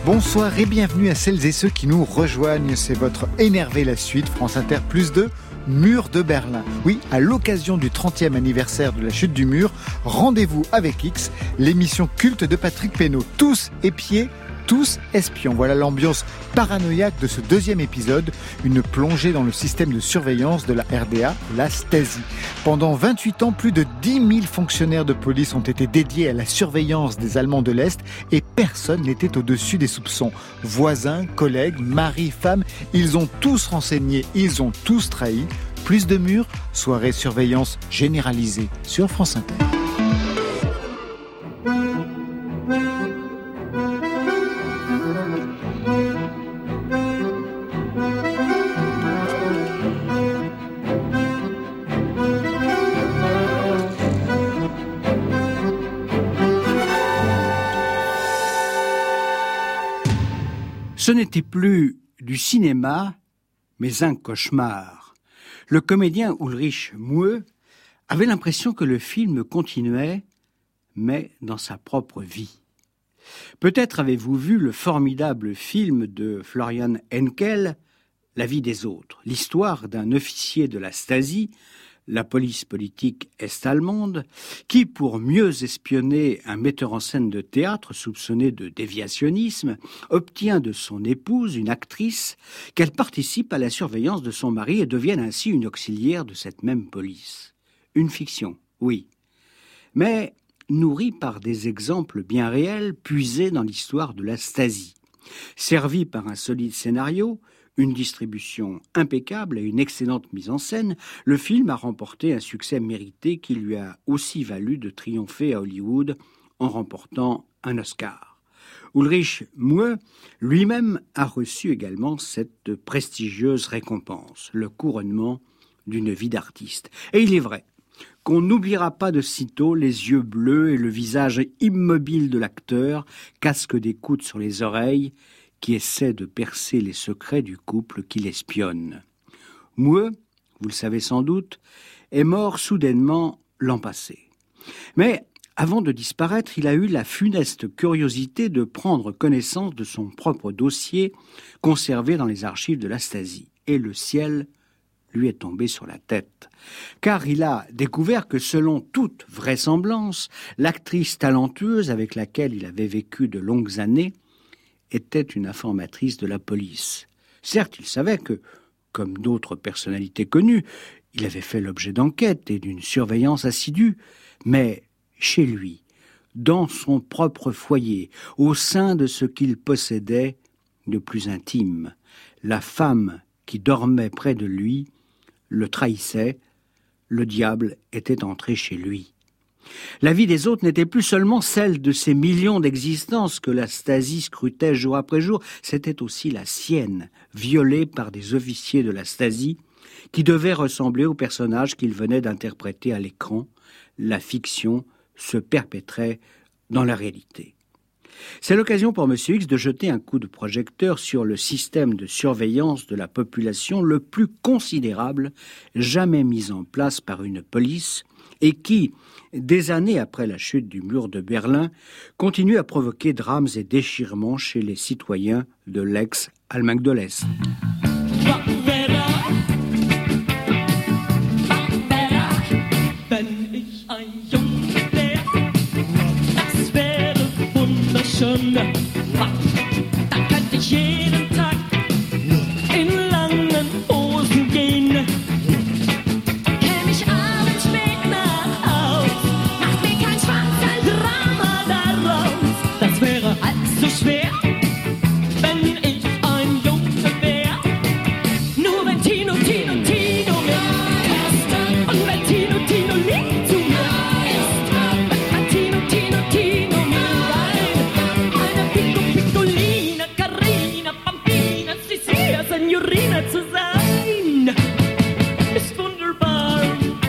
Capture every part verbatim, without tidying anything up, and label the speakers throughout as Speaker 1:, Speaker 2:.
Speaker 1: Bonsoir et bienvenue à celles et ceux qui nous rejoignent. C'est votre Énervé la suite, France Inter plus deux, Mur de Berlin. Oui, à l'occasion du trentième anniversaire de la chute du mur, rendez-vous avec X, l'émission culte de Patrick Pénaud. Tous épiés, tous espions. Voilà l'ambiance paranoïaque de ce deuxième épisode, une plongée dans le système de surveillance de la R D A, la Stasi. Pendant vingt-huit ans, plus de dix mille fonctionnaires de police ont été dédiés à la surveillance des Allemands de l'Est et personne n'était au-dessus des soupçons. Voisins, collègues, maris, femmes, ils ont tous renseigné, ils ont tous trahi. Plus de murs, soirée surveillance généralisée sur France Inter.
Speaker 2: Ce n'était plus du cinéma, mais un cauchemar. Le comédien Ulrich Muhe avait l'impression que le film continuait, mais dans sa propre vie. Peut-être avez-vous vu le formidable film de Florian Henkel, La vie des autres, l'histoire d'un officier de la Stasi, la police politique est-allemande, qui, pour mieux espionner un metteur en scène de théâtre soupçonné de déviationnisme, obtient de son épouse, une actrice, qu'elle participe à la surveillance de son mari et devienne ainsi une auxiliaire de cette même police. Une fiction, oui, mais nourrie par des exemples bien réels puisés dans l'histoire de la Stasi. Servi par un solide scénario, une distribution impeccable et une excellente mise en scène, le film a remporté un succès mérité qui lui a aussi valu de triompher à Hollywood en remportant un Oscar. Ulrich Muhe lui-même a reçu également cette prestigieuse récompense, le couronnement d'une vie d'artiste. Et il est vrai qu'on n'oubliera pas de sitôt les yeux bleus et le visage immobile de l'acteur, casque d'écoute sur les oreilles, qui essaie de percer les secrets du couple qui l'espionne. Muhe, vous le savez sans doute, est mort soudainement l'an passé. Mais avant de disparaître, il a eu la funeste curiosité de prendre connaissance de son propre dossier conservé dans les archives de la Stasi. Et le ciel lui est tombé sur la tête. Car il a découvert que, selon toute vraisemblance, l'actrice talentueuse avec laquelle il avait vécu de longues années était une informatrice de la police. Certes, il savait que, comme d'autres personnalités connues, il avait fait l'objet d'enquêtes et d'une surveillance assidue, mais chez lui, dans son propre foyer, au sein de ce qu'il possédait de plus intime, la femme qui dormait près de lui le trahissait, le diable était entré chez lui. La vie des autres n'était plus seulement celle de ces millions d'existences que la Stasi scrutait jour après jour, c'était aussi la sienne, violée par des officiers de la Stasi, qui devaient ressembler aux personnages qu'ils venaient d'interpréter à l'écran. La fiction se perpétrait dans la réalité. C'est l'occasion pour M. X de jeter un coup de projecteur sur le système de surveillance de la population le plus considérable jamais mis en place par une police et qui, des années après la chute du mur de Berlin, continue à provoquer drames et déchirements chez les citoyens de l'ex-Allemagne de l'Est.
Speaker 3: Da könnte ich jeden Tag in langen Hosen gehen. Käm ich abends spät nach Haus, macht mir kein Spaß, ein Drama daraus. Das wäre allzu schwer, wenn ich ein Junge wär. Nur wenn Tino, Tino, Tino mir ist und wenn Tino, Tino lieb zu mir ist, wenn Tino, Tino, Tino mir Signorina zu sein, ist wunderbar.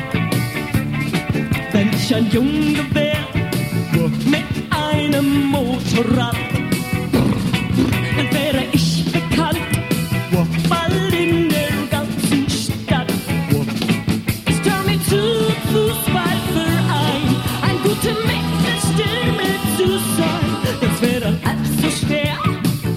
Speaker 3: Wenn ich ein Junge wär, mit einem Motorrad, dann wäre ich bekannt, bald in der ganzen Stadt. Ich trau mir zu, Fußballverein, ein guter Mittelstürmer zu sein. Das wäre allzu schwer,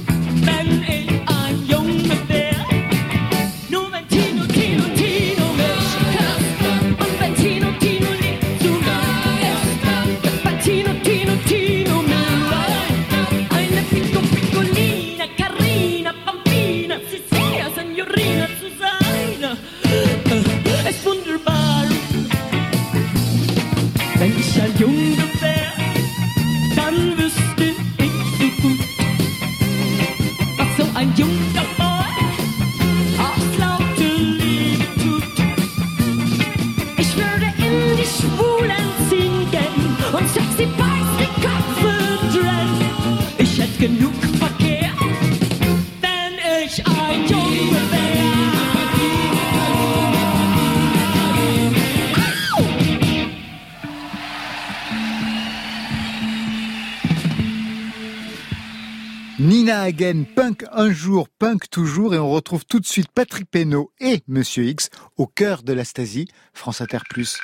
Speaker 3: weiß den Kopf drin. Ich hätte genug Verkehr, wenn ich ein Junge wäre.
Speaker 1: Nina Hagen, punk un jour, punk toujours, et on retrouve tout de suite Patrick Pénaud et Monsieur X au cœur de la Stasi, France Inter plus.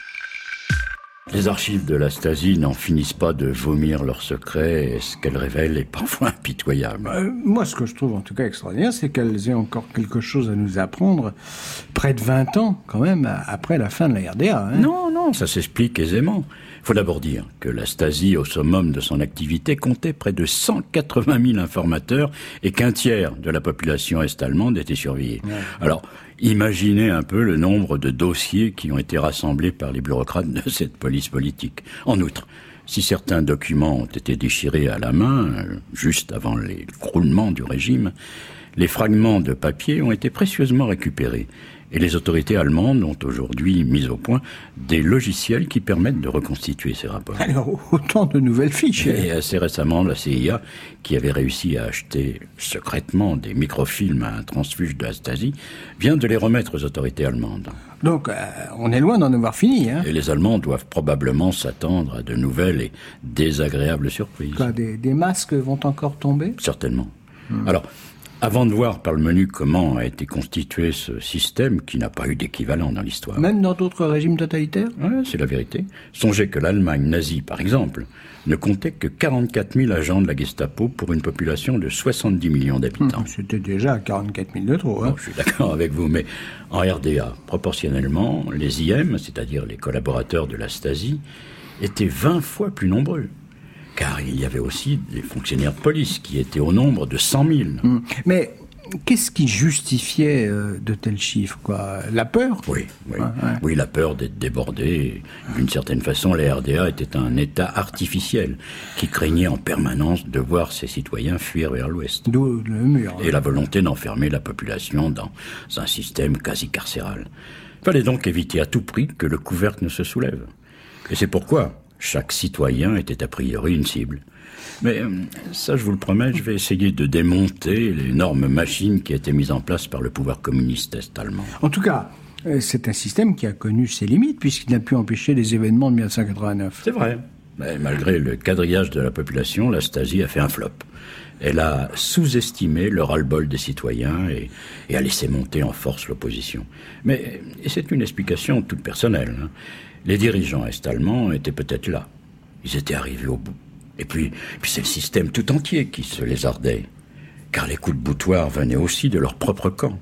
Speaker 4: Les archives de la Stasi n'en finissent pas de vomir leurs secrets, et ce qu'elles révèlent est parfois impitoyable.
Speaker 2: Euh, moi, ce que je trouve en tout cas extraordinaire, c'est qu'elles aient encore quelque chose à nous apprendre près de vingt ans, quand même, après la fin de la R D A. Hein.
Speaker 4: Non, non, ça s'explique aisément. Il faut d'abord dire que la Stasi, au summum de son activité, comptait près de cent quatre-vingt mille informateurs et qu'un tiers de la population est-allemande était surveillée. Ouais. Alors, imaginez un peu le nombre de dossiers qui ont été rassemblés par les bureaucrates de cette police politique. En outre, si certains documents ont été déchirés à la main, juste avant l'écroulement du régime, les fragments de papier ont été précieusement récupérés. Et les autorités allemandes ont aujourd'hui mis au point des logiciels qui permettent de reconstituer ces rapports.
Speaker 2: Alors, autant de nouvelles fiches.
Speaker 4: Et assez récemment, la C I A, qui avait réussi à acheter secrètement des microfilms à un transfuge de la Stasi, vient de les remettre aux autorités allemandes.
Speaker 2: Donc, euh, on est loin d'en avoir fini. Hein.
Speaker 4: Et les Allemands doivent probablement s'attendre à de nouvelles et désagréables surprises.
Speaker 2: Quoi, des, des masques vont encore tomber ?
Speaker 4: Certainement. Hum. Alors, avant de voir par le menu comment a été constitué ce système qui n'a pas eu d'équivalent dans l'histoire.
Speaker 2: Même dans d'autres régimes totalitaires ?
Speaker 4: Ouais, c'est la vérité. Songez que l'Allemagne nazie, par exemple, ne comptait que quarante-quatre mille agents de la Gestapo pour une population de soixante-dix millions d'habitants.
Speaker 2: Hum, c'était déjà quarante-quatre mille de trop. Hein.
Speaker 4: Bon, je suis d'accord avec vous, mais en R D A, proportionnellement, les I M, c'est-à-dire les collaborateurs de la Stasi, étaient vingt fois plus nombreux. Car il y avait aussi des fonctionnaires de police qui étaient au nombre de cent mille.
Speaker 2: Mmh. Mais qu'est-ce qui justifiait euh, de tels chiffres, quoi ? La peur ?
Speaker 4: Oui, oui.
Speaker 2: Ouais, ouais.
Speaker 4: Oui, la peur d'être débordé. D'une certaine façon, la R D A était un État artificiel qui craignait en permanence de voir ses citoyens fuir vers l'Ouest.
Speaker 2: D'où le mur.
Speaker 4: Et la volonté d'enfermer la population dans un système quasi carcéral. Il fallait donc éviter à tout prix que le couvercle ne se soulève. Et c'est pourquoi chaque citoyen était a priori une cible. Mais ça, je vous le promets, je vais essayer de démonter l'énorme machine qui a été mise en place par le pouvoir communiste est-allemand.
Speaker 2: En tout cas, c'est un système qui a connu ses limites, puisqu'il n'a pu empêcher les événements de mille neuf cent quatre-vingt-neuf.
Speaker 4: C'est vrai. Mais malgré le quadrillage de la population, la Stasi a fait un flop. Elle a sous-estimé le ras-le-bol des citoyens et, et a laissé monter en force l'opposition. Mais et c'est une explication toute personnelle, hein. Les dirigeants est-allemands étaient peut-être là. Ils étaient arrivés au bout. Et puis, puis c'est le système tout entier qui se lézardait. Car les coups de boutoir venaient aussi de leur propre camp.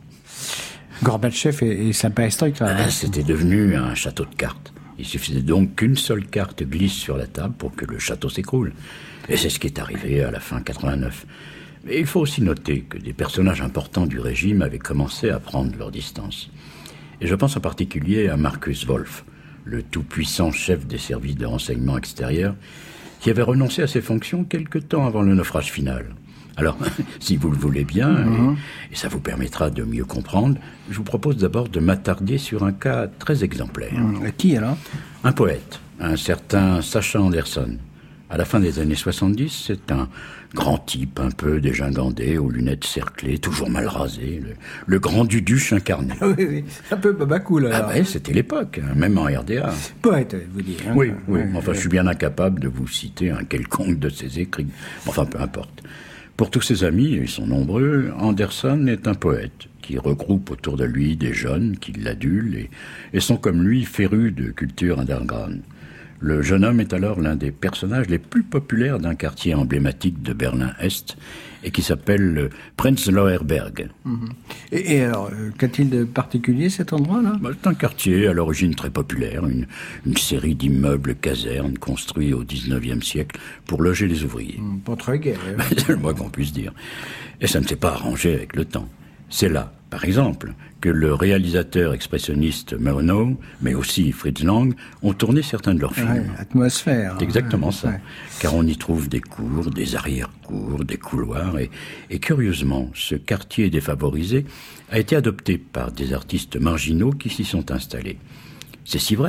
Speaker 2: Gorbatchev et, et sa perestroïka.
Speaker 4: Ah, c'était devenu un château de cartes. Il suffisait donc qu'une seule carte glisse sur la table pour que le château s'écroule. Et c'est ce qui est arrivé à la fin quatre-vingt-neuf. Mais il faut aussi noter que des personnages importants du régime avaient commencé à prendre leur distance. Et je pense en particulier à Markus Wolf, le tout-puissant chef des services de renseignement extérieur, qui avait renoncé à ses fonctions quelque temps avant le naufrage final. Alors, si vous le voulez bien, mmh. et, et ça vous permettra de mieux comprendre, je vous propose d'abord de m'attarder sur un cas très exemplaire.
Speaker 2: Mmh. Qui alors ?
Speaker 4: Un poète, un certain Sacha Anderson. À la fin des années soixante-dix, c'est un grand type un peu dégingandé, aux lunettes cerclées, toujours mal rasé, le, le grand Duduche incarné.
Speaker 2: Oui, oui, un peu babacool alors.
Speaker 4: Ah ben, c'était l'époque, hein, même en R D A.
Speaker 2: Poète, vous dites. Hein,
Speaker 4: oui, oui,
Speaker 2: ouais,
Speaker 4: enfin
Speaker 2: ouais.
Speaker 4: je suis bien incapable de vous citer un quelconque de ses écrits. Enfin, peu importe. Pour tous ses amis, et ils sont nombreux, Anderson est un poète qui regroupe autour de lui des jeunes qui l'adulent et, et sont comme lui férus de culture underground. Le jeune homme est alors l'un des personnages les plus populaires d'un quartier emblématique de Berlin-Est et qui s'appelle le Prenzlauer Berg.
Speaker 2: Mmh. Et, et alors, qu'a-t-il de particulier cet endroit-là ?
Speaker 4: Bah, c'est un quartier à l'origine très populaire, une, une série d'immeubles casernes construits au dix-neuvième siècle pour loger les ouvriers.
Speaker 2: Mmh, pas très gai. Hein.
Speaker 4: C'est le moins qu'on puisse dire. Et ça ne s'est pas arrangé avec le temps. C'est là, par exemple, que le réalisateur expressionniste Murnau, mais aussi Fritz Lang, ont tourné certains de leurs films.
Speaker 2: Ouais, atmosphère.
Speaker 4: C'est exactement
Speaker 2: ouais,
Speaker 4: ça.
Speaker 2: Ouais.
Speaker 4: Car on y trouve des cours, des arrière-cours, des couloirs. Et, et curieusement, ce quartier défavorisé a été adopté par des artistes marginaux qui s'y sont installés. C'est si vrai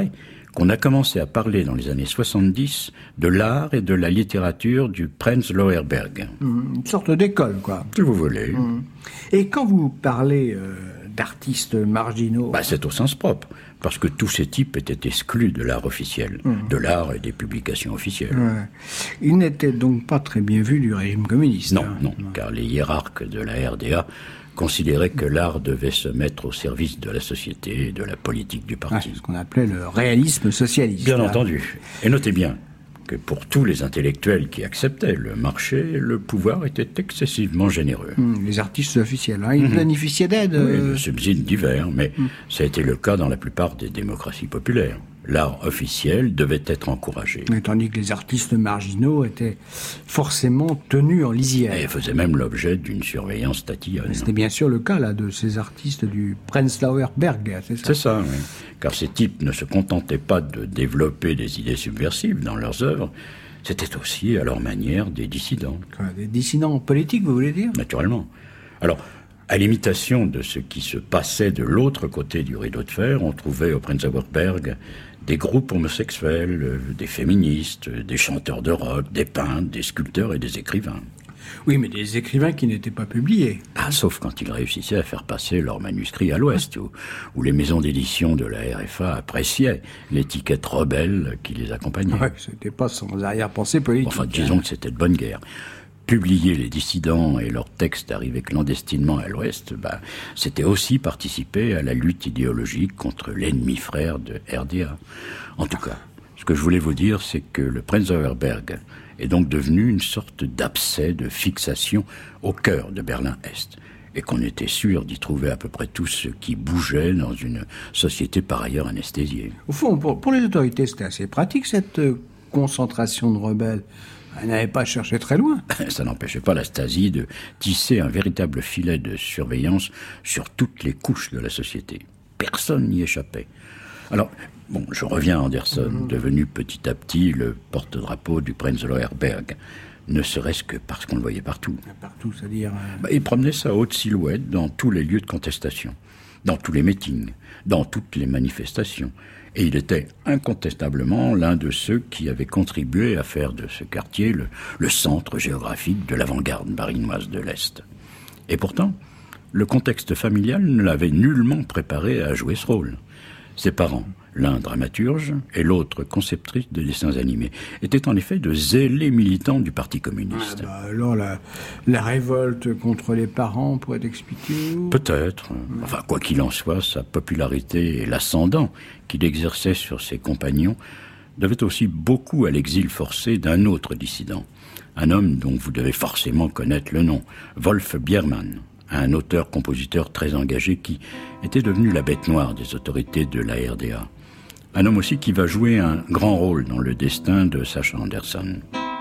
Speaker 4: qu'on a commencé à parler dans les années soixante-dix de l'art et de la littérature du Prenzlauer Berg.
Speaker 2: Mmh, une sorte d'école, quoi.
Speaker 4: Si vous voulez.
Speaker 2: Mmh. Et quand vous parlez euh, d'artistes marginaux...
Speaker 4: Bah, c'est au sens propre, parce que tous ces types étaient exclus de l'art officiel, mmh. de l'art et des publications officielles.
Speaker 2: Ouais. Ils n'étaient donc pas très bien vus du régime communiste.
Speaker 4: Non,
Speaker 2: hein.
Speaker 4: non, non, car les hiérarques de la R D A considérait que l'art devait se mettre au service de la société et de la politique du parti.
Speaker 2: Ouais, ce qu'on appelait le réalisme socialiste.
Speaker 4: Bien
Speaker 2: là.
Speaker 4: entendu. Et notez bien que pour tous les intellectuels qui acceptaient le marché, le pouvoir était excessivement généreux.
Speaker 2: Mmh, les artistes officiels, hein, ils mmh. bénéficiaient d'aide.
Speaker 4: Oui,
Speaker 2: euh...
Speaker 4: de subsides divers, mais mmh. ça a été le cas dans la plupart des démocraties populaires. L'art officiel devait être encouragé.
Speaker 2: Mais tandis que les artistes marginaux étaient forcément tenus en lisière.
Speaker 4: Et faisaient même l'objet d'une surveillance tatillonne.
Speaker 2: C'était bien sûr le cas là de ces artistes du Prenzlauer Berg, c'est ça?
Speaker 4: C'est ça, oui. Car ces types ne se contentaient pas de développer des idées subversives dans leurs œuvres, c'était aussi, à leur manière, des dissidents.
Speaker 2: Quoi, des dissidents politiques, vous voulez dire?
Speaker 4: Naturellement. Alors, à l'imitation de ce qui se passait de l'autre côté du rideau de fer, on trouvait au Prenzlauer Berg des groupes homosexuels, des féministes, des chanteurs de rock, des peintres, des sculpteurs et des écrivains.
Speaker 2: Oui, mais des écrivains qui n'étaient pas publiés.
Speaker 4: Ah, sauf quand ils réussissaient à faire passer leurs manuscrits à l'Ouest, où, où les maisons d'édition de la R F A appréciaient l'étiquette rebelle qui les accompagnait.
Speaker 2: Ouais, c'était pas sans arrière-pensée politique.
Speaker 4: Enfin, disons que c'était de bonne guerre. Publier les dissidents et leurs textes arrivés clandestinement à l'Ouest, bah, c'était aussi participer à la lutte idéologique contre l'ennemi frère de R D A. En tout cas, ce que je voulais vous dire, c'est que le Prenzlauer Berg est donc devenu une sorte d'abcès de fixation au cœur de Berlin-Est, et qu'on était sûr d'y trouver à peu près tout ce qui bougeait dans une société par ailleurs anesthésiée.
Speaker 2: Au fond, pour, pour les autorités, c'était assez pratique, cette euh, concentration de rebelles. Elle n'avait pas cherché très loin.
Speaker 4: Ça n'empêchait pas la Stasi de tisser un véritable filet de surveillance sur toutes les couches de la société. Personne n'y échappait. Alors, bon, je reviens à Anderson, mmh. devenu petit à petit le porte-drapeau du Prenzlauer Berg, ne serait-ce que parce qu'on le voyait partout.
Speaker 2: Partout, c'est-à-dire... Euh...
Speaker 4: Bah, il promenait sa haute silhouette dans tous les lieux de contestation, dans tous les meetings, dans toutes les manifestations. Et il était incontestablement l'un de ceux qui avaient contribué à faire de ce quartier le, le centre géographique de l'avant-garde berlinoise de l'Est. Et pourtant, le contexte familial ne l'avait nullement préparé à jouer ce rôle. Ses parents, l'un dramaturge et l'autre conceptrice de dessins animés, étaient en effet de zélés militants du Parti communiste.
Speaker 2: Ah bah alors la, la révolte contre les parents pourrait expliquer ou...
Speaker 4: Peut-être. Enfin, quoi qu'il en soit, sa popularité et l'ascendant qu'il exerçait sur ses compagnons devaient aussi beaucoup à l'exil forcé d'un autre dissident, un homme dont vous devez forcément connaître le nom, Wolf Biermann, un auteur-compositeur très engagé qui était devenu la bête noire des autorités de la R D A. Un homme aussi qui va jouer un grand rôle dans le destin de Sacha Anderson.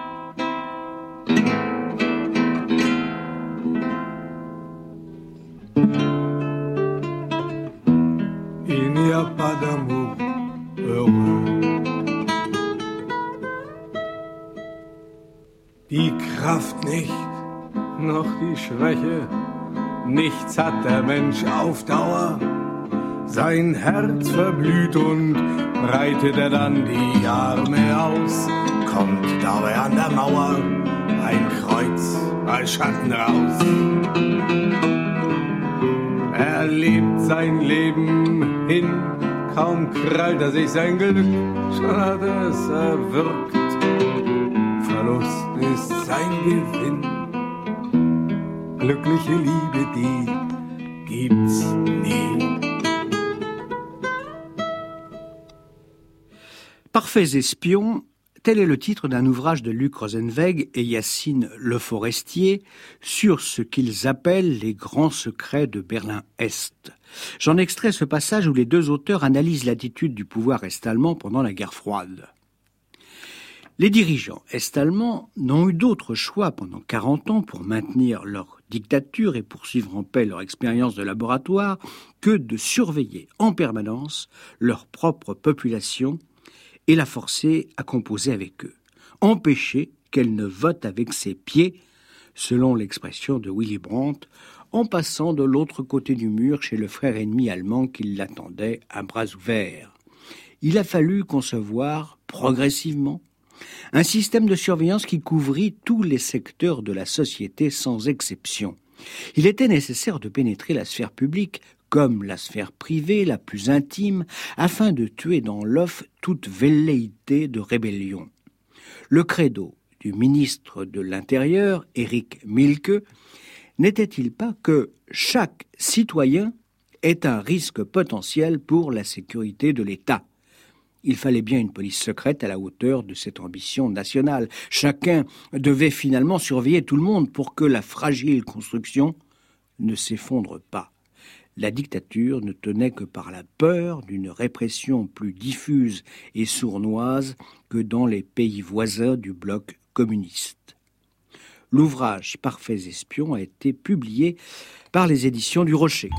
Speaker 5: Il n'y a pas d'amour heureux. Die Kraft nicht, noch die Schwäche. Nichts hat der Mensch auf Dauer. Sein Herz verblüht und breitet er dann die Arme aus. Kommt dabei an der Mauer ein Kreuz als Schatten raus. Er lebt sein Leben hin, kaum krallt er sich sein Glück, schon hat er es erwürgt. Verlust ist sein Gewinn. Glückliche Liebe, die gibt's nie.
Speaker 2: Parfaits espions, tel est le titre d'un ouvrage de Luc Rosenweg et Yacine Le Forestier sur ce qu'ils appellent les grands secrets de Berlin-Est. J'en extrais ce passage où les deux auteurs analysent l'attitude du pouvoir est-allemand pendant la guerre froide. Les dirigeants est-allemands n'ont eu d'autre choix pendant quarante ans pour maintenir leur dictature et poursuivre en paix leur expérience de laboratoire que de surveiller en permanence leur propre population et la forcer à composer avec eux, empêcher qu'elle ne vote avec ses pieds, selon l'expression de Willy Brandt, en passant de l'autre côté du mur chez le frère ennemi allemand qui l'attendait à bras ouverts. il a fallu concevoir progressivement un système de surveillance qui couvrit tous les secteurs de la société sans exception. Il était nécessaire de pénétrer la sphère publique comme la sphère privée la plus intime, afin de tuer dans l'œuf toute velléité de rébellion. Le credo du ministre de l'Intérieur, Éric Mielke, n'était-il pas que chaque citoyen est un risque potentiel pour la sécurité de l'État? Il fallait bien une police secrète à la hauteur de cette ambition nationale. Chacun devait finalement surveiller tout le monde pour que la fragile construction ne s'effondre pas. La dictature ne tenait que par la peur d'une répression plus diffuse et sournoise que dans les pays voisins du bloc communiste. L'ouvrage « Parfaits espions » a été publié par les éditions du Rocher.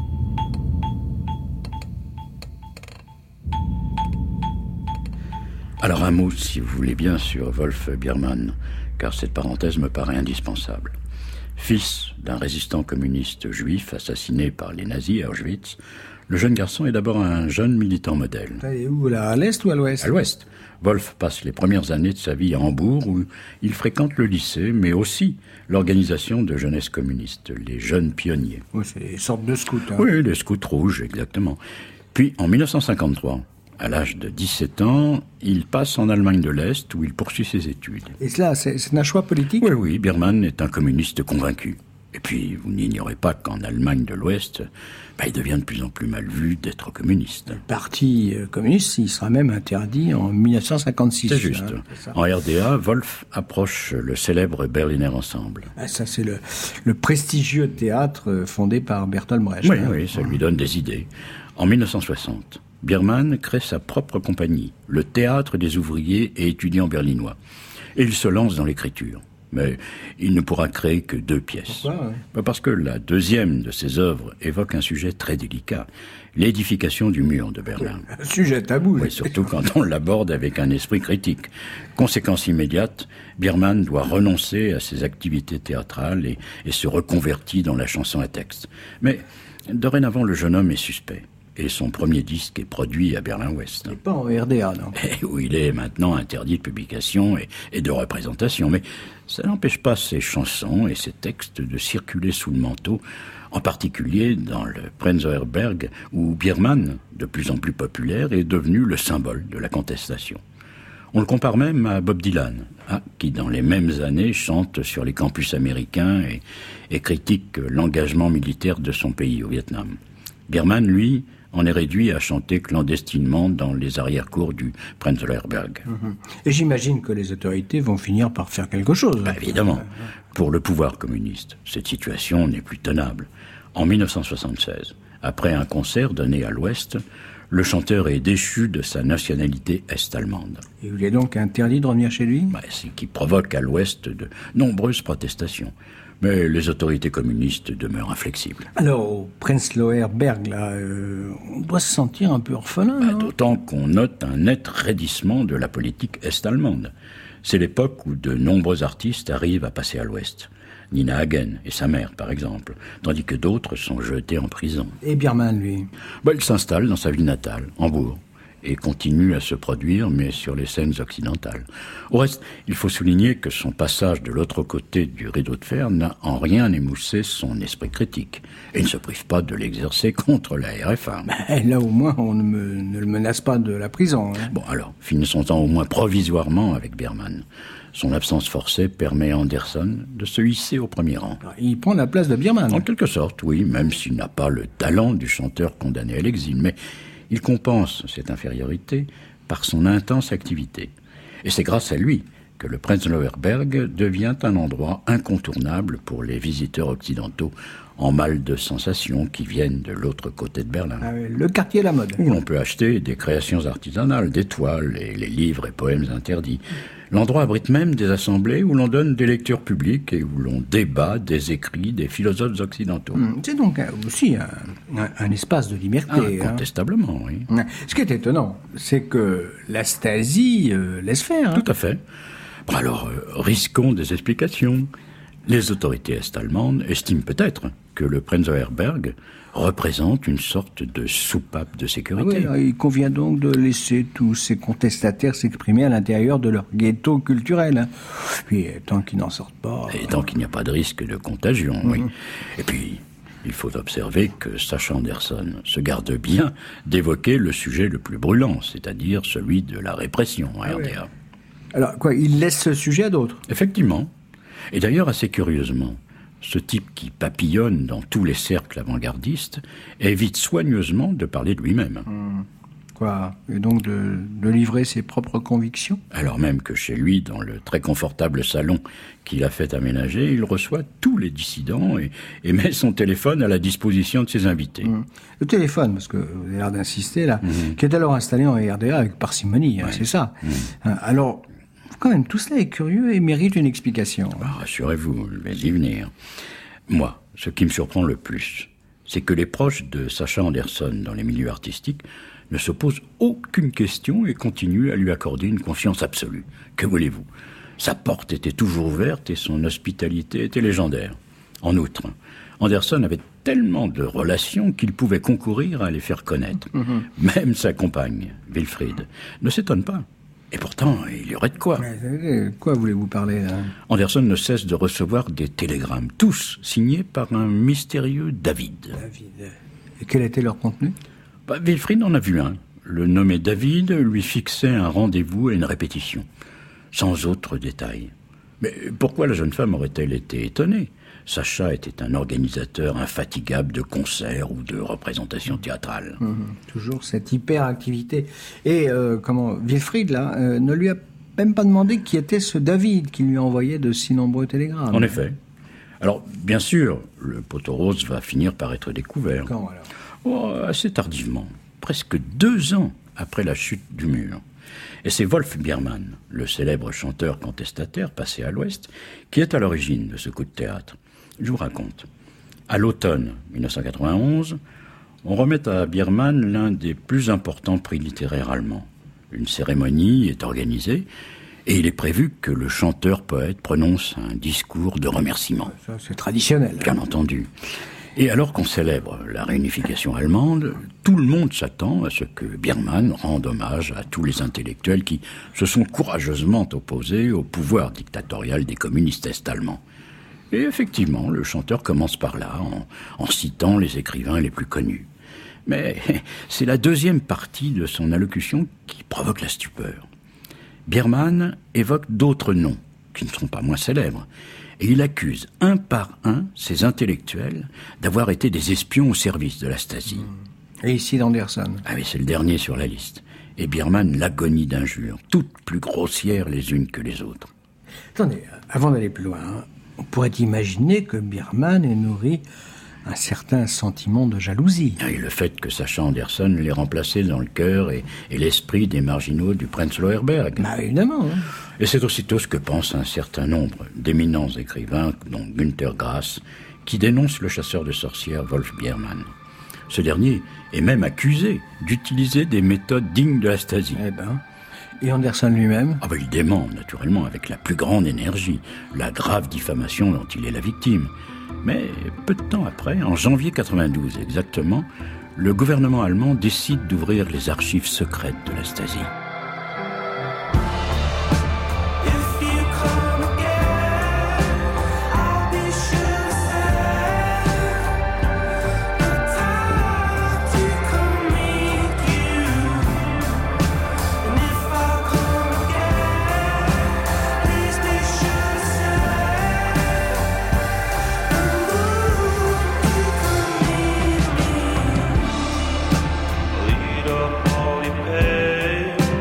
Speaker 4: Alors un mot, si vous voulez bien, sur Wolf Biermann, car cette parenthèse me paraît indispensable. Fils d'un résistant communiste juif assassiné par les nazis à Auschwitz, le jeune garçon est d'abord un jeune militant modèle.
Speaker 2: Et où, là, à l'est ou à l'ouest?
Speaker 4: À l'ouest. Wolf passe les premières années de sa vie à Hambourg, où il fréquente le lycée, mais aussi l'organisation de jeunesse communiste, les Jeunes Pionniers.
Speaker 2: Oui, c'est une sorte de scout. Hein.
Speaker 4: Oui, les scouts rouges, exactement. Puis, en mille neuf cent cinquante-trois, à l'âge de dix-sept ans, il passe en Allemagne de l'Est, où il poursuit ses études.
Speaker 2: Et cela, c'est, c'est un choix politique?
Speaker 4: Oui, oui, Biermann est un communiste convaincu. Et puis, vous n'ignorez pas qu'en Allemagne de l'Ouest, bah, il devient de plus en plus mal vu d'être communiste.
Speaker 2: Le parti communiste, il sera même interdit en mille neuf cent cinquante-six.
Speaker 4: C'est juste.
Speaker 2: Hein, c'est
Speaker 4: en R D A, Wolf approche le célèbre Berliner Ensemble.
Speaker 2: Ah, ça, c'est le, le prestigieux théâtre fondé par Bertolt Brecht.
Speaker 4: Oui,
Speaker 2: hein.
Speaker 4: oui, ça lui donne des idées. En mille neuf cent soixante, Biermann crée sa propre compagnie, le Théâtre des ouvriers et étudiants berlinois. Et il se lance dans l'écriture. Mais il ne pourra créer que deux pièces.
Speaker 2: Pourquoi, hein?
Speaker 4: Parce que la deuxième de ses œuvres évoque un sujet très délicat, l'édification du mur de Berlin.
Speaker 2: Un sujet tabou.
Speaker 4: Oui, surtout quand on l'aborde avec un esprit critique. Conséquence immédiate, Biermann doit renoncer à ses activités théâtrales et, et se reconvertit dans la chanson à texte. Mais dorénavant, le jeune homme est suspect. Et son premier disque est produit à Berlin-Ouest.
Speaker 2: Et pas en R D A, non?
Speaker 4: Et où il est maintenant interdit de publication et, et de représentation. Mais ça n'empêche pas ses chansons et ses textes de circuler sous le manteau, en particulier dans le Prenzlauer Berg, où Biermann, de plus en plus populaire, est devenu le symbole de la contestation. On le compare même à Bob Dylan, hein, qui dans les mêmes années chante sur les campus américains et, et critique l'engagement militaire de son pays au Vietnam. Biermann, lui, en est réduit à chanter clandestinement dans les arrière-cours du Prenzlauer Berg.
Speaker 2: Mmh. Et j'imagine que les autorités vont finir par faire quelque chose.
Speaker 4: Bah, évidemment. Pour le pouvoir communiste, cette situation n'est plus tenable. En mille neuf cent soixante-seize, après un concert donné à l'Ouest, le chanteur est déchu de sa nationalité est-allemande.
Speaker 2: Et il est donc interdit de revenir chez lui?
Speaker 4: Bah, ce qui provoque à l'Ouest de nombreuses protestations. Mais les autorités communistes demeurent inflexibles.
Speaker 2: Alors, au Prenzlauer Berg, là, euh, on doit se sentir un peu orphelin,
Speaker 4: bah,
Speaker 2: non?
Speaker 4: D'autant qu'on note un net raidissement de la politique est-allemande. C'est l'époque où de nombreux artistes arrivent à passer à l'Ouest. Nina Hagen et sa mère, par exemple, tandis que d'autres sont jetés en prison.
Speaker 2: Et Biermann, lui?
Speaker 4: Bah, il s'installe dans sa ville natale, Hambourg, et continue à se produire, mais sur les scènes occidentales. Au reste, il faut souligner que son passage de l'autre côté du rideau de fer n'a en rien émoussé son esprit critique, et ne se prive pas de l'exercer contre la R F A.
Speaker 2: Ben, là, au moins, on ne, me, ne le menace pas de la prison. Hein.
Speaker 4: Bon, alors, finissons-en au moins provisoirement avec Biermann. Son absence forcée permet à Anderson de se hisser au premier rang.
Speaker 2: Il prend la place de Biermann.
Speaker 4: En quelque sorte, oui, même s'il n'a pas le talent du chanteur condamné à l'exil, mais il compense cette infériorité par son intense activité. Et c'est grâce à lui que le Prenzlauer Berg devient un endroit incontournable pour les visiteurs occidentaux en mal de sensations qui viennent de l'autre côté de Berlin.
Speaker 2: Ah oui, le quartier à la mode.
Speaker 4: Où l'on peut acheter des créations artisanales, des toiles, et les livres et poèmes interdits. L'endroit abrite même des assemblées où l'on donne des lectures publiques et où l'on débat des écrits des philosophes occidentaux.
Speaker 2: C'est donc aussi un, un, un espace de liberté.
Speaker 4: Incontestablement,
Speaker 2: hein.
Speaker 4: oui.
Speaker 2: Ce qui est étonnant, c'est que la Stasi euh, laisse faire. Hein.
Speaker 4: Tout à fait. Bon, alors, euh, risquons des explications. Les autorités est-allemandes estiment peut-être que le Prenzlauer-Berg représente une sorte de soupape de sécurité.
Speaker 2: Ah oui, alors, il convient donc de laisser tous ces contestataires s'exprimer à l'intérieur de leur ghetto culturel. Hein. Puis, tant qu'ils n'en sortent pas...
Speaker 4: Et tant qu'il n'y a pas de risque de contagion, mm-hmm. oui. Et puis, il faut observer que Sacha Anderson se garde bien d'évoquer le sujet le plus brûlant, c'est-à-dire celui de la répression à
Speaker 2: ah
Speaker 4: R D A.
Speaker 2: Oui. Alors, quoi, il laisse ce sujet à d'autres ?
Speaker 4: Effectivement. Et d'ailleurs, assez curieusement, ce type qui papillonne dans tous les cercles avant-gardistes évite soigneusement de parler de lui-même.
Speaker 2: Mmh. Quoi ? Et donc de, de livrer ses propres convictions ?
Speaker 4: Alors même que chez lui, dans le très confortable salon qu'il a fait aménager, il reçoit tous les dissidents et, et met son téléphone à la disposition de ses invités.
Speaker 2: Mmh. Le téléphone, parce que vous avez l'air d'insister là, mmh. qui est alors installé en R D A avec parcimonie, hein, ouais. c'est ça. Mmh. Alors... Quand même, tout cela est curieux et mérite une explication.
Speaker 4: Ah, rassurez-vous, je vais y venir. Moi, ce qui me surprend le plus, c'est que les proches de Sacha Anderson dans les milieux artistiques ne se posent aucune question et continuent à lui accorder une confiance absolue. Que voulez-vous ? Sa porte était toujours ouverte et son hospitalité était légendaire. En outre, Anderson avait tellement de relations qu'il pouvait concourir à les faire connaître. Mm-hmm. Même sa compagne, Wilfried, ne s'étonne pas. Et pourtant, il y aurait de quoi.
Speaker 2: Mais, quoi voulez-vous parler, là ?
Speaker 4: Anderson ne cesse de recevoir des télégrammes, tous signés par un mystérieux David.
Speaker 2: David. Et quel était leur contenu ?
Speaker 4: bah, Wilfried en a vu un. Le nommé David lui fixait un rendez-vous et une répétition, sans autre détail. Mais pourquoi la jeune femme aurait-elle été étonnée ? Sacha était un organisateur infatigable de concerts ou de représentations théâtrales.
Speaker 2: Mmh, toujours cette hyperactivité. Et euh, comment Wilfried, là, euh, ne lui a même pas demandé qui était ce David qui lui envoyait de si nombreux télégrammes.
Speaker 4: En effet. Alors, bien sûr, le poteau rose va finir par être découvert.
Speaker 2: Quand alors ?
Speaker 4: Oh, assez tardivement, presque deux ans après la chute du mur. Et c'est Wolf Biermann, le célèbre chanteur contestataire passé à l'Ouest, qui est à l'origine de ce coup de théâtre. Je vous raconte. À l'automne dix-neuf cent quatre-vingt-onze, on remet à Biermann l'un des plus importants prix littéraires allemands. Une cérémonie est organisée et il est prévu que le chanteur-poète prononce un discours de remerciement.
Speaker 2: Ça, c'est traditionnel.
Speaker 4: Bien entendu. Et alors qu'on célèbre la réunification allemande, tout le monde s'attend à ce que Biermann rende hommage à tous les intellectuels qui se sont courageusement opposés au pouvoir dictatorial des communistes est-allemands. Et effectivement, le chanteur commence par là, en, en citant les écrivains les plus connus. Mais c'est la deuxième partie de son allocution qui provoque la stupeur. Biermann évoque d'autres noms, qui ne sont pas moins célèbres, et il accuse un par un ces intellectuels d'avoir été des espions au service de la Stasi.
Speaker 2: Et ici d'Anderson.
Speaker 4: Ah oui, c'est le dernier sur la liste. Et Biermann l'agonie d'injures, toutes plus grossières les unes que les autres.
Speaker 2: Attendez, avant d'aller plus loin... Hein. On pourrait imaginer que Biermann ait nourri un certain sentiment de jalousie.
Speaker 4: Et le fait que Sacha Anderson l'ait remplacé dans le cœur et, et l'esprit des marginaux du Prenzlauer-Berg.
Speaker 2: Bah évidemment. Hein.
Speaker 4: Et c'est aussitôt ce que pensent un certain nombre d'éminents écrivains, dont Günter Grass, qui dénoncent le chasseur de sorcières Wolf Biermann. Ce dernier est même accusé d'utiliser des méthodes dignes de la Stasi.
Speaker 2: Eh ben... Et Anderson lui-même ?
Speaker 4: Ah ben, il dément, naturellement, avec la plus grande énergie, la grave diffamation dont il est la victime. Mais peu de temps après, en janvier quatre-vingt-douze exactement, le gouvernement allemand décide d'ouvrir les archives secrètes de la Stasi.
Speaker 6: Lieder, Holy Pay.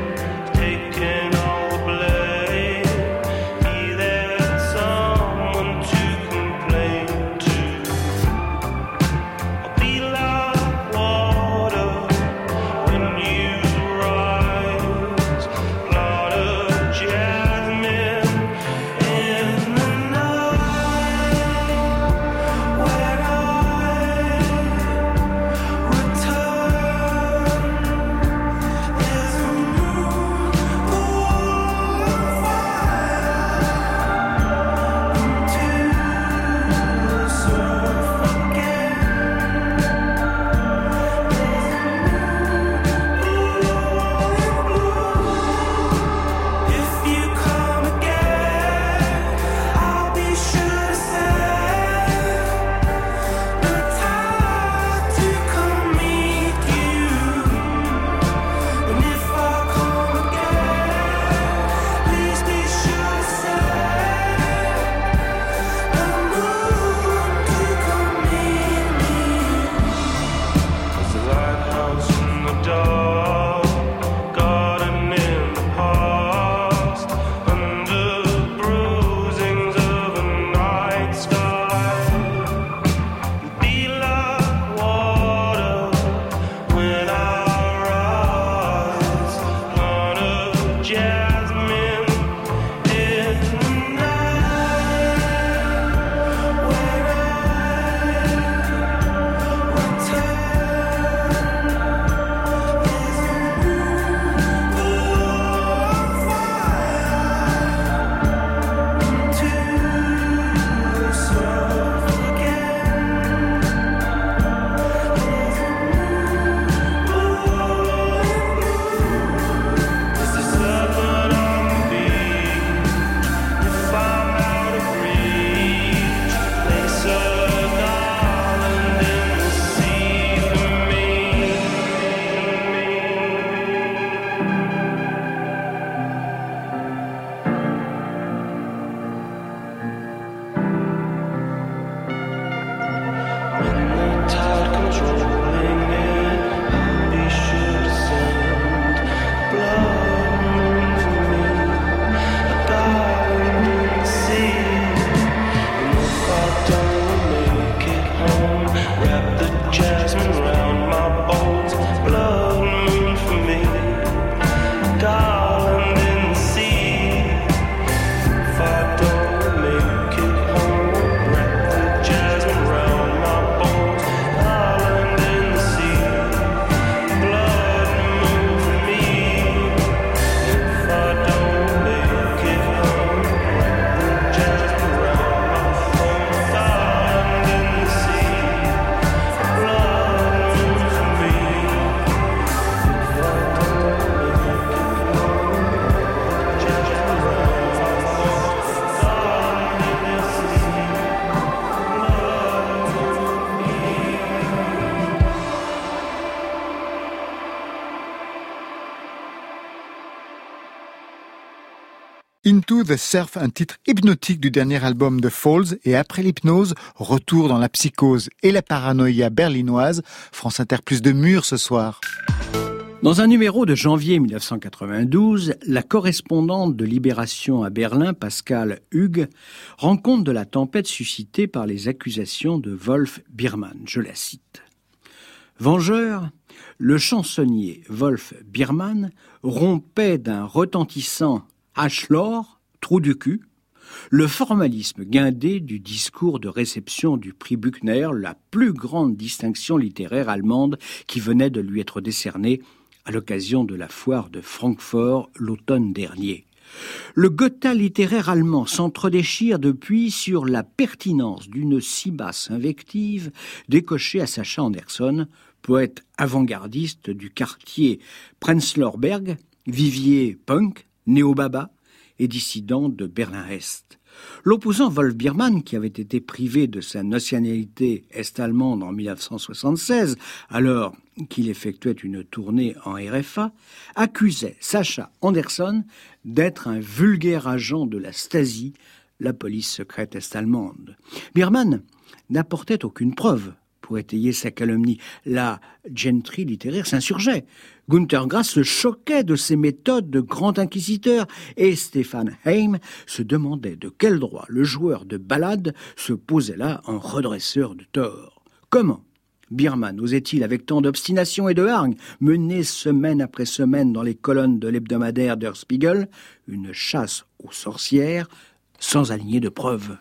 Speaker 1: To the Surf, un titre hypnotique du dernier album de Falls, et après l'hypnose, retour dans la psychose et la paranoïa berlinoise. France Inter plus de murs ce soir.
Speaker 2: Dans un numéro de janvier mille neuf cent quatre-vingt-douze, la correspondante de Libération à Berlin, Pascale Hugues, rend compte de la tempête suscitée par les accusations de Wolf Biermann. Je la cite. Vengeur, le chansonnier Wolf Biermann rompait d'un retentissant H-Lor, trou du cul, le formalisme guindé du discours de réception du prix Buchner, la plus grande distinction littéraire allemande qui venait de lui être décernée à l'occasion de la foire de Francfort l'automne dernier. Le Goethe littéraire allemand s'entredéchire depuis sur la pertinence d'une si basse invective décochée à Sacha Anderson, poète avant-gardiste du quartier Prenzlauer Berg, vivier punk, néo-baba et dissident de Berlin-Est. L'opposant Wolf Biermann, qui avait été privé de sa nationalité est-allemande en mille neuf cent soixante-seize, alors qu'il effectuait une tournée en R F A, accusait Sacha Anderson d'être un vulgaire agent de la Stasi, la police secrète est-allemande. Biermann n'apportait aucune preuve pour étayer sa calomnie. La gentry littéraire s'insurgeait. Günter Grass se choquait de ses méthodes de grand inquisiteur et Stefan Heym se demandait de quel droit le joueur de ballade se posait là en redresseur de tort. Comment Biermann osait-il, avec tant d'obstination et de hargne, mener semaine après semaine dans les colonnes de l'hebdomadaire Der Spiegel une chasse aux sorcières sans aligner de preuves?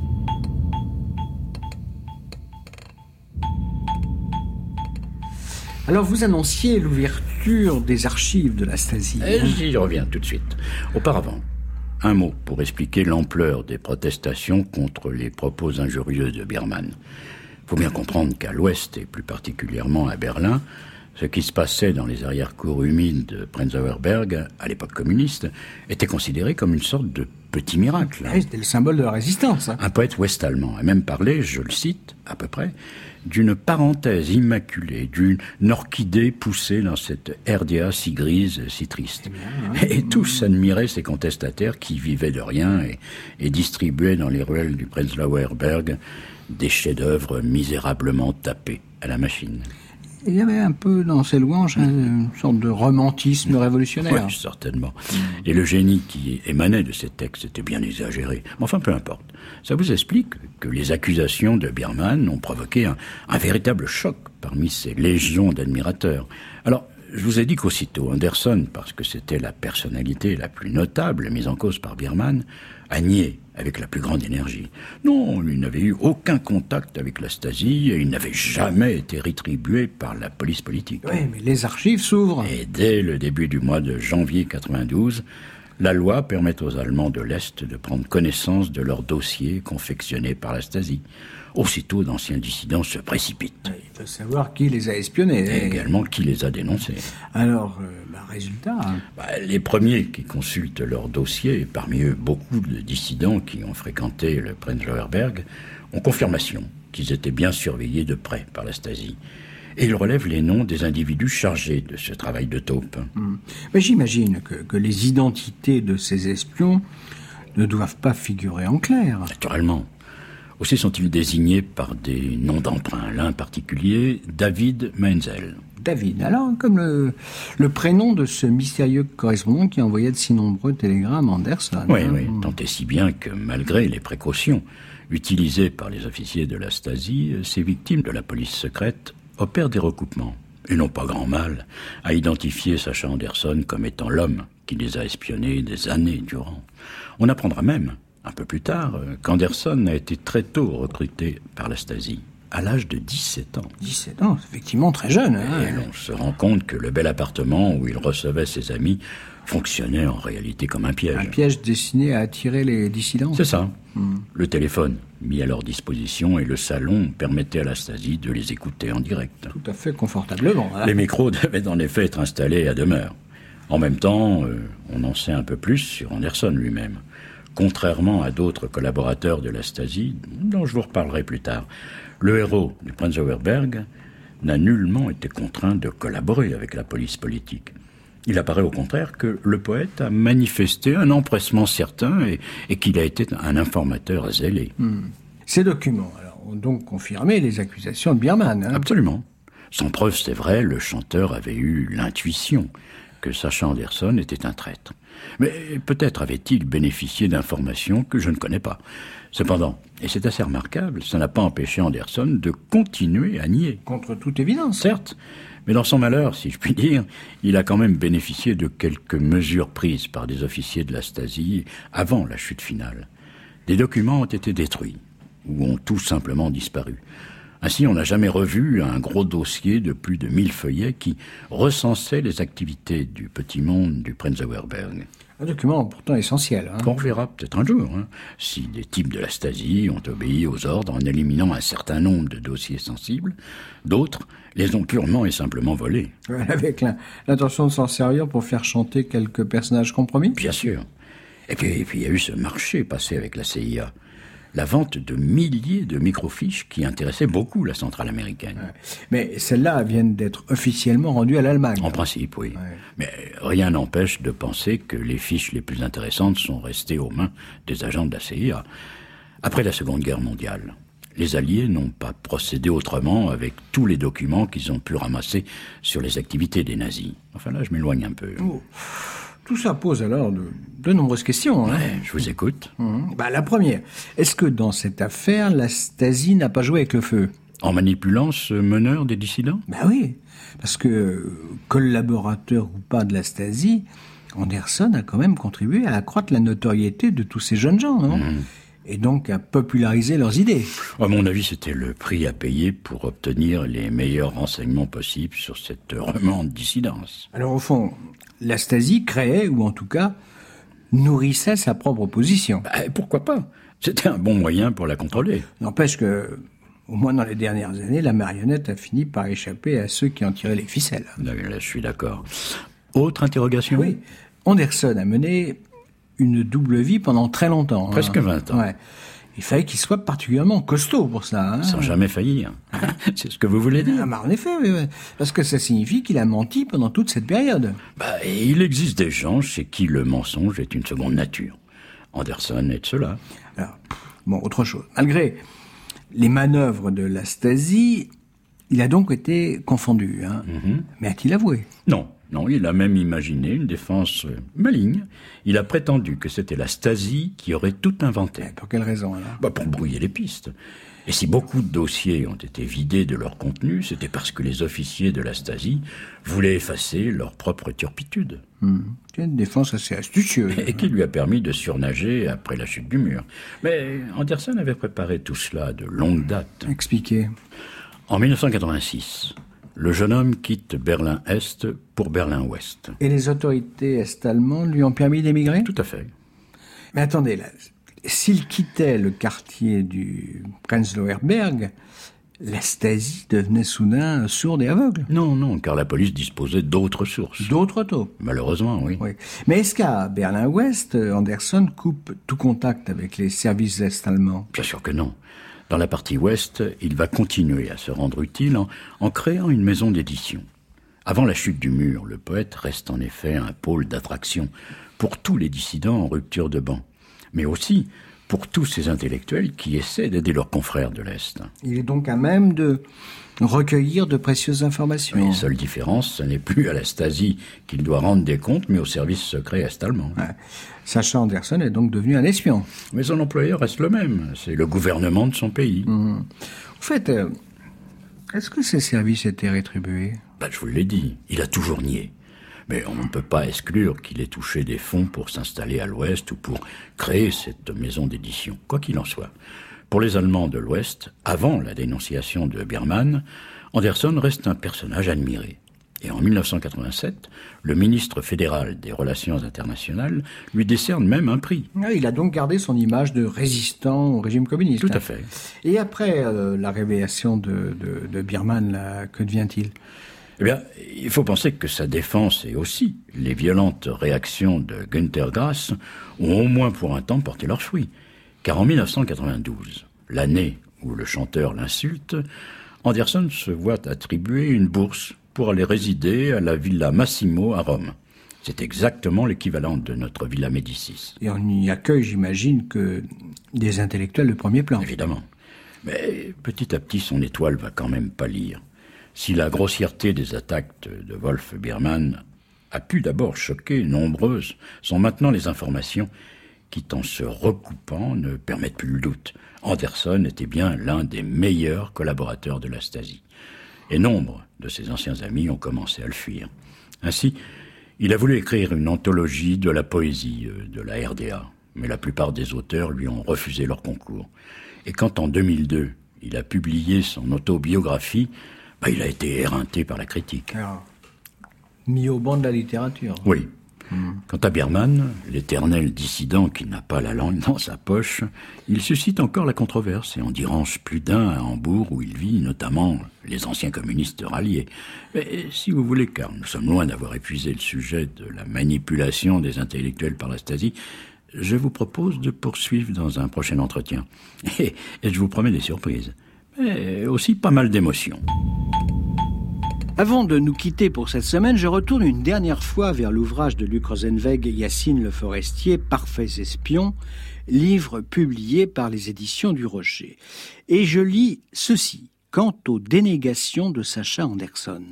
Speaker 2: Alors vous annonciez l'ouverture des archives de la Stasi.
Speaker 4: Hein? J'y reviens tout de suite. Auparavant, un mot pour expliquer l'ampleur des protestations contre les propos injurieux de Biermann. Il faut bien comprendre qu'à l'ouest, et plus particulièrement à Berlin, ce qui se passait dans les arrière-cours humides de Prenzlauer Berg, à l'époque communiste, était considéré comme une sorte de petit miracle.
Speaker 2: Oui, c'était le symbole de la résistance. Hein.
Speaker 4: Un poète ouest-allemand a même parlé, je le cite, à peu près, d'une parenthèse immaculée, d'une orchidée poussée dans cette R D A si grise, si triste. Eh bien, hein. Et tous admiraient ces contestataires qui vivaient de rien et, et distribuaient dans les ruelles du Prenzlauer Berg des chefs-d'œuvre misérablement tapés à la machine.
Speaker 2: Il y avait un peu dans ces louanges une sorte de romantisme révolutionnaire.
Speaker 4: Oui, certainement. Mmh. Et le génie qui émanait de ces textes était bien exagéré. Mais enfin, peu importe. Ça vous explique que les accusations de Biermann ont provoqué un, un véritable choc parmi ces légions d'admirateurs. Alors, je vous ai dit qu'aussitôt, Anderson, parce que c'était la personnalité la plus notable mise en cause par Biermann, a nié avec la plus grande énergie. Non, il n'avait eu aucun contact avec la Stasi et il n'avait jamais été rétribué par la police politique.
Speaker 2: Oui, mais les archives s'ouvrent.
Speaker 4: Et dès le début du mois de janvier quatre-vingt-douze, la loi permet aux Allemands de l'Est de prendre connaissance de leurs dossiers confectionnés par la Stasi. Aussitôt, d'anciens dissidents se précipitent.
Speaker 2: Il faut savoir qui les a espionnés.
Speaker 4: Et également qui les a dénoncés.
Speaker 2: Alors, euh, bah, résultat... Hein.
Speaker 4: Bah, les premiers qui consultent leurs dossiers, et parmi eux beaucoup de dissidents qui ont fréquenté le Prenzlauer Berg, ont confirmation qu'ils étaient bien surveillés de près par la Stasi. Et ils relèvent les noms des individus chargés de ce travail de taupe.
Speaker 2: Mmh. Mais j'imagine que, que les identités de ces espions ne doivent pas figurer en clair.
Speaker 4: Naturellement. Aussi sont-ils désignés par des noms d'emprunt. L'un en particulier, David Menzel.
Speaker 2: David, alors comme le, le prénom de ce mystérieux correspondant qui envoyait de si nombreux télégrammes à Anderson.
Speaker 4: Oui,
Speaker 2: hein.
Speaker 4: oui, tant et si bien que malgré les précautions utilisées par les officiers de la Stasi, ces victimes de la police secrète opèrent des recoupements. Et n'ont pas grand mal à identifier Sacha Anderson comme étant l'homme qui les a espionnés des années durant. On apprendra même, un peu plus tard, qu'Anderson a été très tôt recruté par la Stasi, à l'âge de dix-sept ans.
Speaker 2: dix-sept ans, effectivement très jeune. Hein.
Speaker 4: Et l'on se rend compte que le bel appartement où il recevait ses amis fonctionnait en réalité comme un piège.
Speaker 2: Un piège destiné à attirer les dissidents.
Speaker 4: C'est ça.
Speaker 2: Mmh.
Speaker 4: Le téléphone mis à leur disposition et le salon permettaient à la Stasi de les écouter en direct.
Speaker 2: Tout à fait confortablement. Hein.
Speaker 4: Les micros devaient en effet être installés à demeure. En même temps, euh, on en sait un peu plus sur Anderson lui-même. Contrairement à d'autres collaborateurs de la Stasi, dont je vous reparlerai plus tard, le héros du Prenzlauer Berg n'a nullement été contraint de collaborer avec la police politique. Il apparaît au contraire que le poète a manifesté un empressement certain et, et qu'il a été un informateur zélé.
Speaker 2: Hmm. Ces documents alors, ont donc confirmé les accusations de Biermann. Hein.
Speaker 4: Absolument. Sans preuve, c'est vrai, le chanteur avait eu l'intuition que Sacha Anderson était un traître. Mais peut-être avait-il bénéficié d'informations que je ne connais pas. Cependant, et c'est assez remarquable, ça n'a pas empêché Anderson de continuer à nier.
Speaker 2: Contre toute évidence.
Speaker 4: Certes, mais dans son malheur, si je puis dire, il a quand même bénéficié de quelques mesures prises par des officiers de la Stasi avant la chute finale. Des documents ont été détruits, ou ont tout simplement disparu. Ainsi, on n'a jamais revu un gros dossier de plus de mille feuillets qui recensait les activités du petit monde du Prenzlauer Berg.
Speaker 2: Un document pourtant essentiel. Hein.
Speaker 4: Qu'on verra peut-être un jour, hein, si des types de la Stasi ont obéi aux ordres en éliminant un certain nombre de dossiers sensibles, d'autres les ont purement et simplement volés.
Speaker 2: Avec l'intention de s'en servir pour faire chanter quelques personnages compromis.
Speaker 4: Bien sûr. Et puis, et puis il y a eu ce marché passé avec la C I A. La vente de milliers de microfiches qui intéressaient beaucoup la centrale américaine.
Speaker 2: Ouais. Mais celles-là viennent d'être officiellement rendues à l'Allemagne.
Speaker 4: En principe, oui.
Speaker 2: Ouais.
Speaker 4: Mais rien n'empêche de penser que les fiches les plus intéressantes sont restées aux mains des agents de la C I A. Après la Seconde Guerre mondiale, les Alliés n'ont pas procédé autrement avec tous les documents qu'ils ont pu ramasser sur les activités des nazis. Enfin là, je m'éloigne un peu.
Speaker 2: Oh. Tout ça pose alors de, de nombreuses questions. Hein.
Speaker 4: Ouais, je vous écoute.
Speaker 2: Mmh. Bah, la première, est-ce que dans cette affaire, la Stasi n'a pas joué avec le feu ?
Speaker 4: En manipulant ce meneur des dissidents ?
Speaker 2: Ben oui, parce que collaborateur ou pas de la Stasi, Anderson a quand même contribué à accroître la notoriété de tous ces jeunes gens, non ? Mmh. Et donc à populariser leurs idées.
Speaker 4: À mon avis, c'était le prix à payer pour obtenir les meilleurs renseignements possibles sur cette remuante dissidence.
Speaker 2: Alors au fond, la Stasi créait, ou en tout cas, nourrissait sa propre position.
Speaker 4: Bah, pourquoi pas ? C'était un bon moyen pour la contrôler.
Speaker 2: N'empêche que, au moins dans les dernières années, la marionnette a fini par échapper à ceux qui en tiraient les ficelles.
Speaker 4: Là, là je suis d'accord. Autre interrogation ?
Speaker 2: Oui. Anderson a mené une double vie pendant très longtemps.
Speaker 4: Presque
Speaker 2: hein.
Speaker 4: vingt ans.
Speaker 2: Ouais. Il fallait qu'il soit particulièrement costaud pour ça. Hein.
Speaker 4: Sans jamais faillir. C'est ce que vous voulez dire ?
Speaker 2: Ah, bah, en effet, oui, oui. Parce que ça signifie qu'il a menti pendant toute cette période.
Speaker 4: Bah, et il existe des gens chez qui le mensonge est une seconde nature. Anderson est de cela.
Speaker 2: Alors, bon, autre chose. Malgré les manœuvres de la Stasi, il a donc été confondu. Hein. Mm-hmm. Mais a-t-il avoué ?
Speaker 4: Non. Non, il a même imaginé une défense maligne. Il a prétendu que c'était la Stasi qui aurait tout inventé.
Speaker 2: Et pour quelle raison, alors ?
Speaker 4: Bah, pour brouiller les pistes. Et si beaucoup de dossiers ont été vidés de leur contenu, c'était parce que les officiers de la Stasi voulaient effacer leur propre turpitude.
Speaker 2: Mmh. C'est une défense assez astucieuse.
Speaker 4: Et qui lui a permis de surnager après la chute du mur. Mais Anderson avait préparé tout cela de longue date.
Speaker 2: Expliquez.
Speaker 4: En mille neuf cent quatre-vingt-six... le jeune homme quitte Berlin-Est pour Berlin-Ouest.
Speaker 2: Et les autorités est-allemandes lui ont permis d'émigrer ?
Speaker 4: Tout à fait.
Speaker 2: Mais attendez, là, s'il quittait le quartier du Prenzlauer Berg, la Stasi devenait soudain sourde et aveugle ?
Speaker 4: Non, non, car la police disposait d'autres sources.
Speaker 2: D'autres taux ?
Speaker 4: Malheureusement, oui.
Speaker 2: oui. Mais est-ce qu'à Berlin-Ouest, Anderson coupe tout contact avec les services est-allemands ?
Speaker 4: Bien sûr que non. Dans la partie ouest, il va continuer à se rendre utile en, en créant une maison d'édition. Avant la chute du mur, le poète reste en effet un pôle d'attraction pour tous les dissidents en rupture de banc, mais aussi pour tous ces intellectuels qui essaient d'aider leurs confrères de l'Est.
Speaker 2: Il est donc à même de recueillir de précieuses informations.
Speaker 4: Mais la seule différence, ce n'est plus à la Stasi qu'il doit rendre des comptes, mais au service secret est-allemand.
Speaker 2: Ouais. Sacha Anderson est donc devenu un espion.
Speaker 4: Mais son employeur reste le même, c'est le gouvernement de son pays.
Speaker 2: Mmh. Au fait, euh, est-ce que ces services étaient rétribués ?
Speaker 4: Ben, je vous l'ai dit, il a toujours nié. Mais on ne peut pas exclure qu'il ait touché des fonds pour s'installer à l'Ouest ou pour créer cette maison d'édition, quoi qu'il en soit. Pour les Allemands de l'Ouest, avant la dénonciation de Biermann, Anderson reste un personnage admiré. Et en mille neuf cent quatre-vingt-sept, le ministre fédéral des Relations internationales lui décerne même un prix.
Speaker 2: Il a donc gardé son image de résistant au régime communiste.
Speaker 4: Tout
Speaker 2: hein.
Speaker 4: à fait.
Speaker 2: Et après euh, la révélation de, de, de Biermann, là, que devient-il ?
Speaker 4: Eh bien, il faut penser que sa défense et aussi les violentes réactions de Günter Grass ont au moins pour un temps porté leurs fruits. Car en mille neuf cent quatre-vingt-douze, l'année où le chanteur l'insulte, Anderson se voit attribuer une bourse pour aller résider à la Villa Massimo à Rome. C'est exactement l'équivalent de notre Villa Médicis.
Speaker 2: Et on y accueille, j'imagine, que des intellectuels de premier plan.
Speaker 4: Évidemment. Mais petit à petit, son étoile va quand même pâlir. Si la grossièreté des attaques de Wolf Biermann a pu d'abord choquer, nombreuses sont maintenant les informations qui, en se recoupant, ne permettent plus le doute. Anderson était bien l'un des meilleurs collaborateurs de la Stasi. Et nombre de ses anciens amis ont commencé à le fuir. Ainsi, il a voulu écrire une anthologie de la poésie de la R D A, mais la plupart des auteurs lui ont refusé leur concours. Et quand en deux mille deux, il a publié son autobiographie, bah, il a été éreinté par la critique.
Speaker 2: Alors, mis au banc de la littérature.
Speaker 4: Oui. Mmh. Quant à Biermann, l'éternel dissident qui n'a pas la langue dans sa poche, il suscite encore la controverse et en dérange plus d'un à Hambourg où il vit, notamment les anciens communistes ralliés. Mais si vous voulez, car nous sommes loin d'avoir épuisé le sujet de la manipulation des intellectuels par la Stasi, je vous propose de poursuivre dans un prochain entretien. Et, et je vous promets des surprises, mais aussi pas mal d'émotions.
Speaker 2: Avant de nous quitter pour cette semaine, je retourne une dernière fois vers l'ouvrage de Luc Rosenweg et Yacine Le Forestier, Parfaits espions, livre publié par les éditions du Rocher. Et je lis ceci, quant aux dénégations de Sacha Anderson.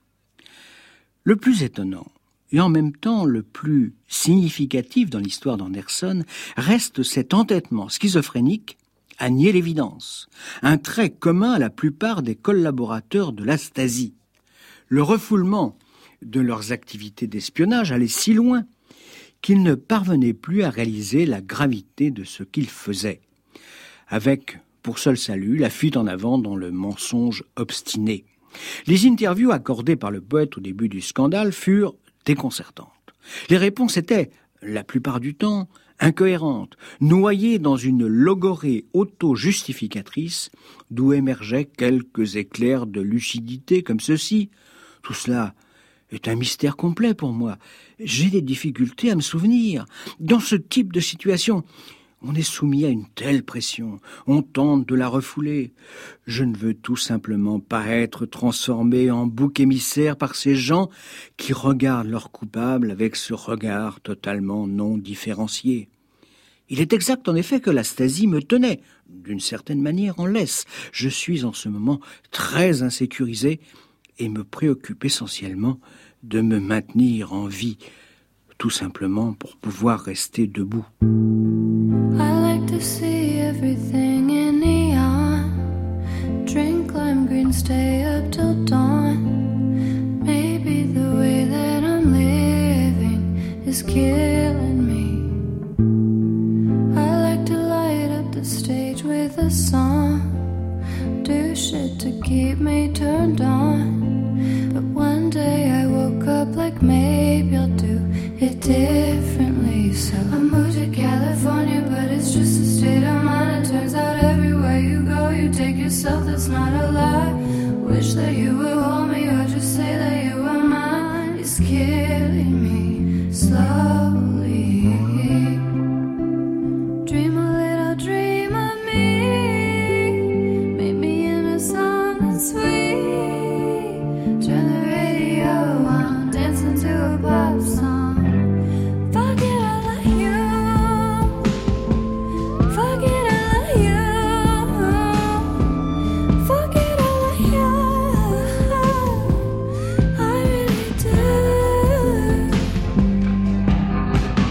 Speaker 2: Le plus étonnant, et en même temps le plus significatif dans l'histoire d'Anderson, reste cet entêtement schizophrénique à nier l'évidence, un trait commun à la plupart des collaborateurs de la Stasi. Le refoulement de leurs activités d'espionnage allait si loin qu'ils ne parvenaient plus à réaliser la gravité de ce qu'ils faisaient, avec pour seul salut la fuite en avant dans le mensonge obstiné. Les interviews accordées par le poète au début du scandale furent déconcertantes. Les réponses étaient, la plupart du temps, incohérentes, noyées dans une logorée auto-justificatrice d'où émergeaient quelques éclairs de lucidité comme ceci. Tout cela est un mystère complet pour moi. J'ai des difficultés à me souvenir. Dans ce type de situation, on est soumis à une telle pression. On tente de la refouler. Je ne veux tout simplement pas être transformé en bouc émissaire par ces gens qui regardent leurs coupables avec ce regard totalement non différencié. Il est exact en effet que la Stasi me tenait, d'une certaine manière, en laisse. Je suis en ce moment très insécurisé et me préoccupe essentiellement de me maintenir en vie, tout simplement pour pouvoir rester debout.
Speaker 6: I like to see everything in neon. Drink lime green, stay up till dawn. Maybe the way that I'm living is killing me. I like to light up the stage with a song. Do shit to keep me turned on. But one day I woke up like maybe I'll do it differently. So I moved to California, but it's just a state of mind. It turns out everywhere you go, you take yourself, that's not a lie. Wish that you would hold me or just say that you were mine. It's killing me slowly. Dream a little dream of me. Meet me in a song that's sweet. Turn the radio on, dancing to a pop song. Fuck it, I love you. Fuck it, I love you. Fuck it, I love you. I really do.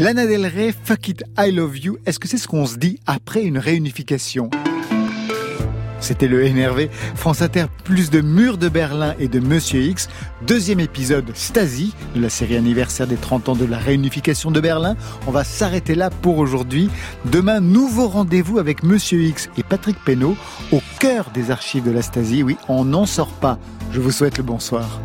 Speaker 1: Lana Del Rey, Fuck It, I Love You. Est-ce que c'est ce qu'on se dit après une réunification ? C'était le N R V. France Inter, plus de Mur de Berlin et de Monsieur X. Deuxième épisode, Stasi, de la série anniversaire des trente ans de la réunification de Berlin. On va s'arrêter là pour aujourd'hui. Demain, nouveau rendez-vous avec Monsieur X et Patrick Pénaud au cœur des archives de la Stasi. Oui, on n'en sort pas. Je vous souhaite le bonsoir.